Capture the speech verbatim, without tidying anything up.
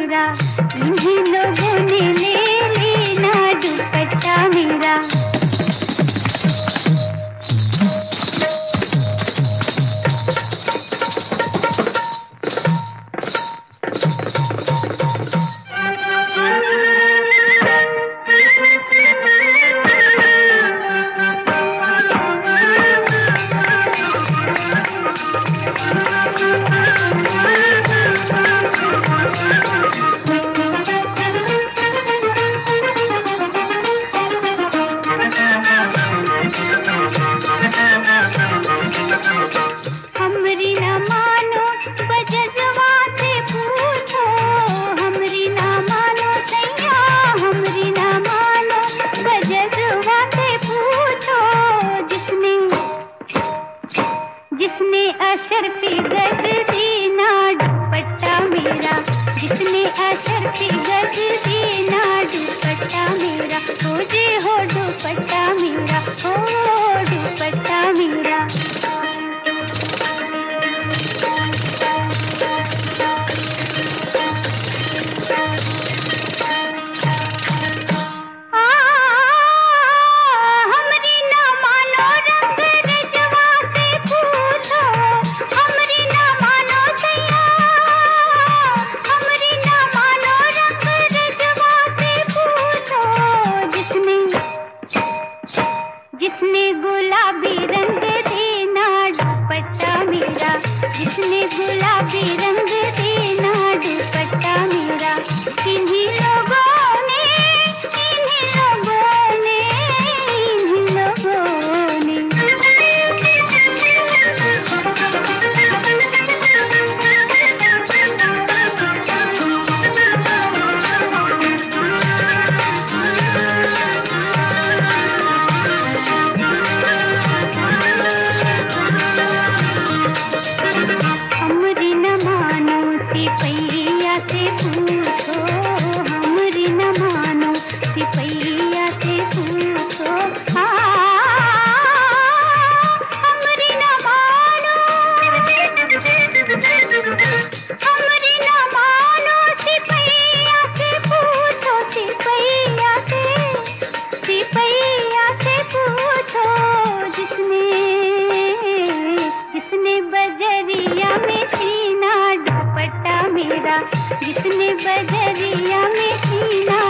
मेरा, इन्हीं लोगों ने ले लेना दुपट्टा मेरा। हमरी न मानो बजरवा से पूछो, हमरी न मानो सैया, हमरी न मानो बजरवा से पूछो। जिसने जिसने अशरफी गज दीना दुपट्टा मेरा, जिसने अशरफी गज दीना दुपट्टा मेरा। हो जे हो दुपट्टा मेरा, हो दुपट्टा मेरा। जिसने गुलाबी रंग देना दुपट्टा मेरा, जिसने गुलाबी रंग देना दुपट्टा मेरा। इन्हीं लोगों ने, इन्हीं लोगों ने, इन्हीं लोगों ने। सिपैया से पूछो, हमरी न मानो सिपैया से पूछो। हमरी न मानो, हमरी न मानो सिपैया से पूछो, सिपैया से, सिपैया से पूछो। जिसने जिसने बजरिया में सीना दुपट्टा मेरा, जिसने बजरिया में सीना